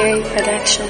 Cherry Production.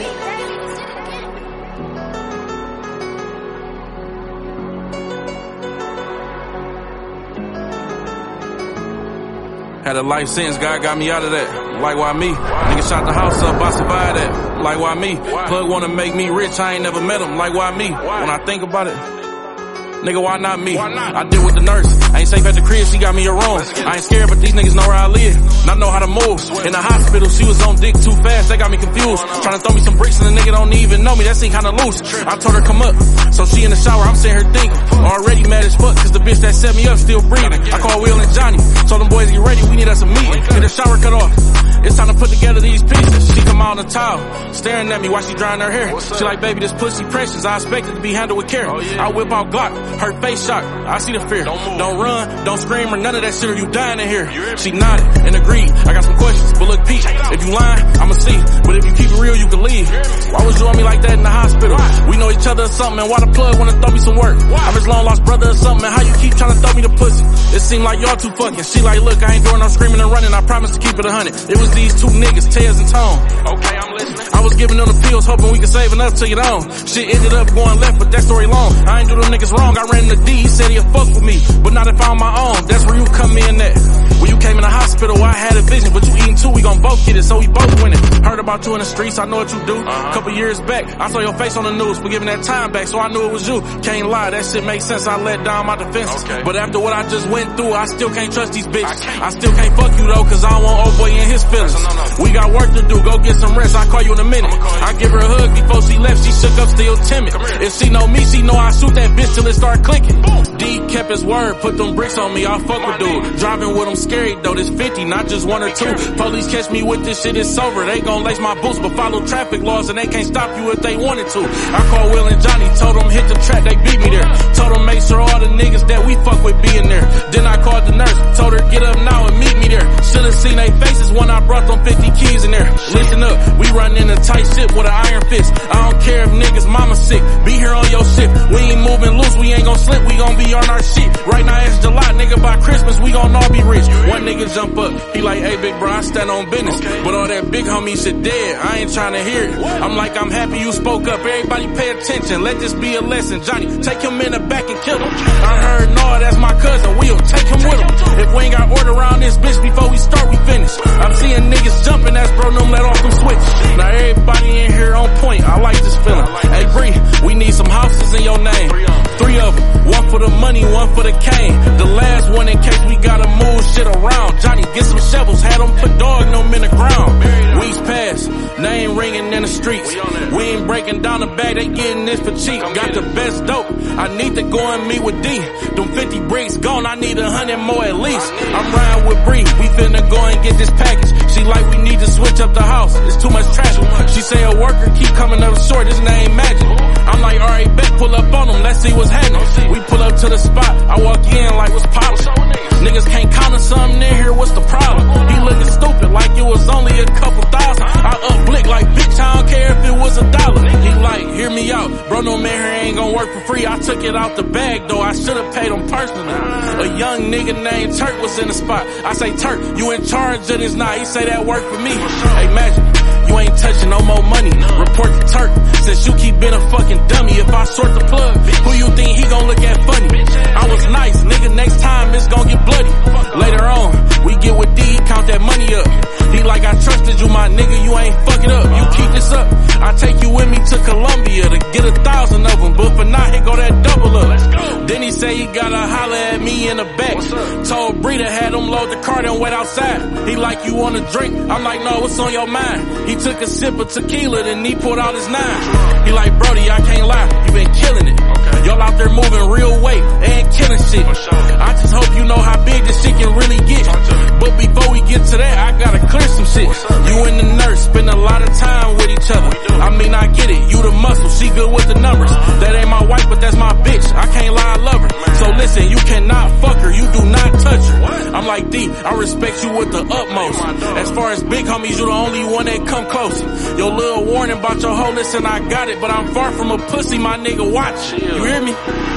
Had a life sentence, God got me out of that. Like, why me? Nigga shot the house up, I survived that. Like, why me? Plug wanna make me rich, I ain't never met him. Like, why me? When I think about it, nigga, why not me? I did with the nurse. I ain't safe at the crib, she got me a room. I ain't scared, but these niggas know where I live. Not know how to move. In the hospital, she was on dick too fast, they got me confused. Tryna throw me some bricks and the nigga don't even know me, that seem kinda loose. I told her come up, so she in the shower, I'm sitting here thinking. Already mad as fuck, cause the bitch that set me up still breathing. I called Will and Johnny, told them boys get ready, we need us a meeting. Get the shower cut off, it's time to put together these pieces. She come out on the towel, staring at me while she drying her hair. She like, baby, this pussy precious, I expect it to be handled with care. I whip out Glock, her face shocked, I see the fear. Don't run, don't scream or none of that shit or you dying in here. She nodded and agreed, I got some questions, but look Pete, if you lying, I'ma see. But if you keep it real, you can leave. Why was you on me like that in the hospital? We know each other or something, and why the plug wanna throw me some work? I'm his long lost brother or something, and how you keep trying to throw me the pussy? It seem like y'all too fucking. She like, look, I ain't doing no screaming and running, I promise to keep it 100. It was these two niggas, Tez and Tone. Okay, I'm listening. I was giving them the pills, hoping we could save enough to get on. Shit ended up going left, but that story long. I ain't do them niggas wrong, I ran into D, he said he'd fuck with me, but not if I'm on my own. That's where you come in at. When you came in the hospital, I had a vision, but you eating too, we gon' both get it, so we both winning. Heard about you in the streets, I know what you do. Couple years back, I saw your face on the news for giving that time back, so I knew it was you. Can't lie, that shit makes sense, I let down my defenses. But after what I just went through, I still can't trust these bitches. I still can't fuck you though, cause I don't want old boy in his feelings. We got work to do, go get some rest, I'll call you in a minute. I give her a hug before she left, she shook up, still timid. If she know me, she know I shoot that bitch till it start clicking. D kept his word, put them bricks on me, I'll fuck with dude. Driving with him scary though, this 50, not just 1 or 2. Police catch me with this shit, it's over. They gon' lace my boots, but follow traffic laws and they can't stop you if they wanted to. I called Will and Johnny, told them hit the track, they beat me there. Told them make sure all the niggas that we fuck with be in there. Then I called the nurse, told her get up now and meet me there. Should've seen they faces when I brought them 50 keys in there. Listen up, we run in a tight ship with an iron fist. I don't care if niggas mama sick, be here on your shift. We ain't moving loose, we ain't gon' slip, we gon' be on our shit. Right now it's July, nigga, by Christmas we gon' all be rich. One nigga jump up, he like, hey big bro, I stand on business. But all that big homie shit dead, I ain't tryna hear it. I'm like, I'm happy you spoke up, everybody pay attention, let this be a lesson. Johnny, take him in the back and kill him. I heard, no, that's my cousin, we'll take him with him. If we ain't got order around this bitch before we start, we finish. I'm seeing niggas jumping, that's bro, them let off them switch. Now everybody in here on point, I like this feeling. Hey Bree, we need some houses in your name. 3 of them, 1 for the money, 1 for the cane. The last one in case we gotta move shit around. Johnny, get some shovels, had them put dog in them in the ground. Weeks pass, name ringing in the streets. We ain't breaking down the bag, they getting this for cheap. Got the best dope, I need to go and meet with D. Them 50 bricks gone, I need 100 more at least. I'm riding with Bree, we finna go and get this package. She like we need to switch up the house, it's too much trash. She say a worker keep coming up short, this name magic. I'm like, alright, bet, pull up on them, let's see what's happening. We pull up to the spot, I walk in like what's poppin'. Niggas can't count on something in here, what's the problem? He looking stupid like it was only a couple thousand. I up blick like, bitch, I don't care if it was $1. He like, hear me out, bro, no man here ain't gon' work for free. I took it out the bag though, I should've paid him personally. A young nigga named Turk was in the spot. I say, Turk, you in charge of this now? He say that work for me. Hey, Magic, you ain't touching no more money. Report to Turk, since you keep being a fucking dummy. If I sort the plug, who you think he gon' look at funny? I was nice, nigga, next time it's gon' get bloody. Later on, we get with D, count that money up. He like, I trusted you, my nigga, you ain't fucking up. You keep this up, I take you with me to Columbia to get 1,000 of them. But for now, here go that double up. Then he say he gotta holler at me in the back. Told Bree to have him load the car and wait outside. He like, you wanna drink? I'm like, no, what's on your mind? He took a sip of tequila, then he pulled out his 9. He like, Brody, I can't lie, you been killing it. Y'all out there moving real weight and killing shit. I just hope you know how big this shit can really get. But before we get to that, I gotta clear some shit. You and the nurse spend a lot of time with each other. I mean, I get it, you the muscle, she good with the numbers. That ain't my wife, but that's my bitch, I can't lie, I love her. So listen, you cannot fuck her, you do not touch her. I'm like D, I respect you with the utmost. As far as big homies, you the only one that come close. Your little warning about your hoe, listen, I got it, but I'm far from a pussy, my nigga, watch. You hear me? You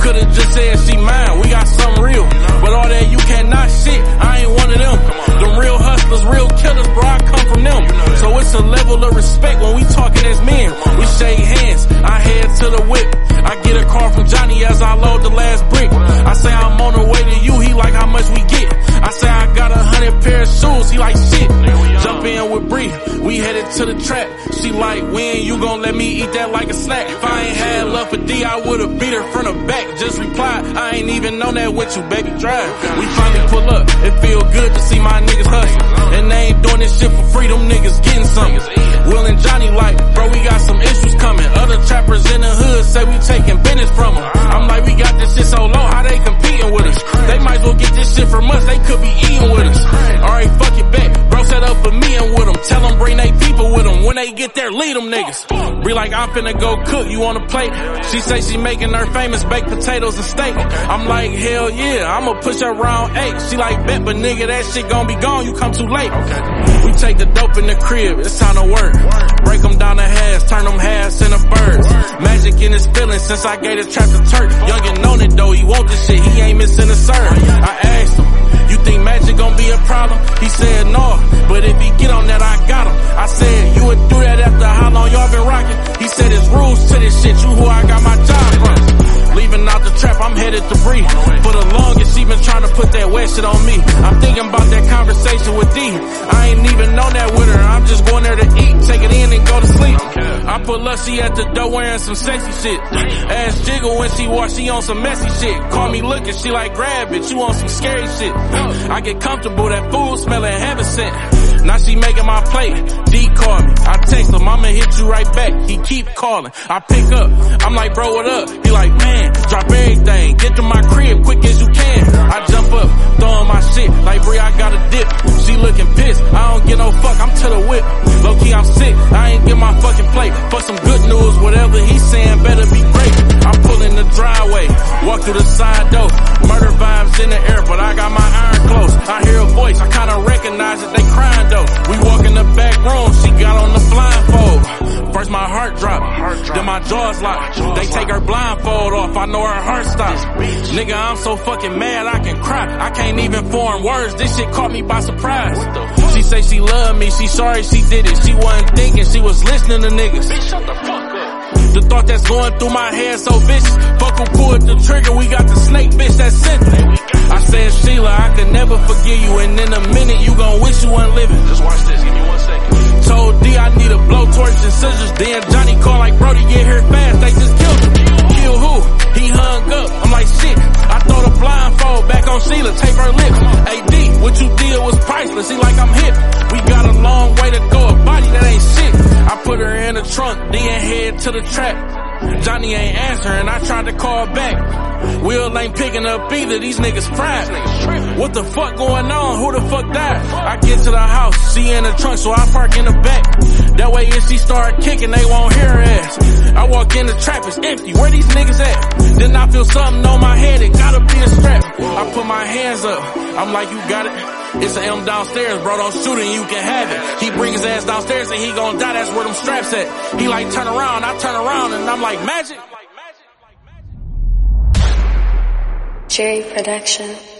could've just said she mine, we got something real. But all that you cannot shit, I ain't one of them. Them real hustlers, real killers, bro, I come from them. So it's a level of respect when we talking as men. We shake hands, I head to the whip. I get a call from Johnny as I load the last brick. I say I'm on the way to you, he like how much we get. I say I got 100 pair of shoes, he like shit. Jump in with Bree, we headed to the trap. She like, when you gon' let me eat that like a snack? If I ain't had love for D, I would've beat her from the back. Just replied, I ain't even on that with you, baby, drive. We finally pull up, it feel good to see my niggas hustle. And they ain't doing this shit for free, them niggas getting something. Will and Johnny like, bro, we got some issues coming. Other trappers in the hood say we taking business from them. I'm like, we got this shit so low, how they competing with us? They might as well get this shit from us, they could be eating with us. Alright, fuck it back, bro set up for me and with them. Tell them bring they people with them, when they get there, lead them niggas. Be like, I'm finna go cook, you on the plate? She say she making her famous baked potatoes and steak. I'm like, hell yeah, I'ma push her around 8. She like, bet, but nigga, that shit gon' be gone, you come too late. We take the dope in the crib, it's time to work. Break them down to halves, turn them halves into birds. Magic in his feelings since I gave the trap to Turk. Youngin' known it though, he want this shit, he ain't missing a serve. I asked him, you think Magic gon' be a problem? He said no, but if he get on that, I got him. I said, you would do that after how long y'all been rocking? He said, it's rules to this shit, you who I got my job from. Leaving out the trap, I'm headed to Bree. For the longest, she been trying to put that wet shit on me. I'm thinking about that conversation with D. I ain't even on that with her, I'm just going there to eat, take it in and go to sleep. I pull up, she at the door wearing some sexy shit. Ass jiggle when she walk, she on some messy shit. Call me looking, she like, grab it, you on some scary shit. I get comfortable, that food smelling heaven sent. Now she making my plate, D call me. I text him, I'ma hit you right back. He keep calling, I pick up. I'm like, bro, what up? He like, man, drop everything, get to my crib quick as you can. I jump up, throwing my shit, like, Bree, I got a dip. She looking pissed, I don't get no fuck, I'm to the whip. Low key, I'm sick, I ain't get my fucking plate. For some good news, whatever he's saying better be great. I'm pulling the driveway, walk through the side door. Murder vibes in the air, but I got my iron close. I hear a voice, I kinda recognize it, they crying though. We walk in the back room, she got on the blindfold. First my heart dropped, then my jaws locked. They take her blindfold off, I know her heart stops. Nigga, I'm so fucking mad I can cry. I can't even form words, this shit caught me by surprise. She say she love me, she sorry she did it. She wasn't thinking, she was listening to niggas. Bitch, shut the fuck up. The thought that's going through my head so vicious. Fuck who pulled the trigger, we got the snake bitch that sent it. I said, Sheila, I could never forgive you, and in a minute you gon' wish you weren't living. Just watch this, give me 1 second. Told D I need a blowtorch and scissors. Then Johnny called like, Brody, get here fast, they just killed him. Kill who? He hung up. I'm like, shit, I throw the blindfold back on Sheila, tape her lips. Hey D, what you did was priceless, he like I'm hip. We got a long way to go, a body that ain't shit. I put her in the trunk, then head to the trap. Johnny ain't answering, I tried to call back. Will ain't picking up either, these niggas fried. What the fuck going on? Who the fuck died? I get to the house, she in the trunk, so I park in the back. That way if she start kicking, they won't hear her ass. I walk in the trap, it's empty, where these niggas at? Then I feel something on my head, it gotta be a strap. I put my hands up, I'm like, you got it? It's an M downstairs, bro, don't shoot it, you can have it. He bring his ass downstairs and he gon' die, that's where them straps at. He like, turn around, I turn around and I'm like, Magic? Jerry Production.